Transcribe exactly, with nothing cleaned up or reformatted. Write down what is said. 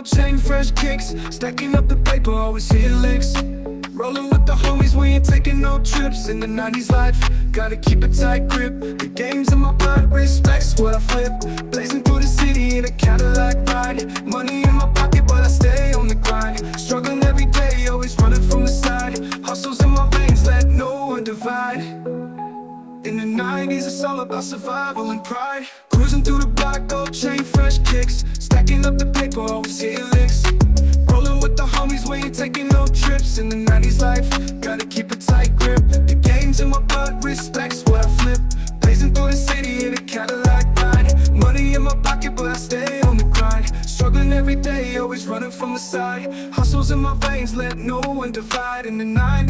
chain, fresh kicks, stacking up the paper, always hit licks. Rolling with the homies, we ain't taking no trips. In the nineties life, gotta keep a tight grip. The game's in my blood, respect's what I flip. Blazing through the city in a Cadillac ride. Money in my pocket, but I stay on the grind. Struggling every day, always running from the side. Hustles in my veins, let no one divide. In the nineties, it's all about survival and pride. Cruising through the block, gold chain, fresh kicks, stacking up the paper, always hit licks. Rolling with the homies, we ain't taking no trips. In the nineties life, gotta keep a tight grip. The game's in my blood, respect's what I flip. Blazing through the city in a Cadillac ride. Money in my pocket, but I stay on the grind. Struggling every day, always running from the side. Hustles in my veins, let no one divide. In the nineties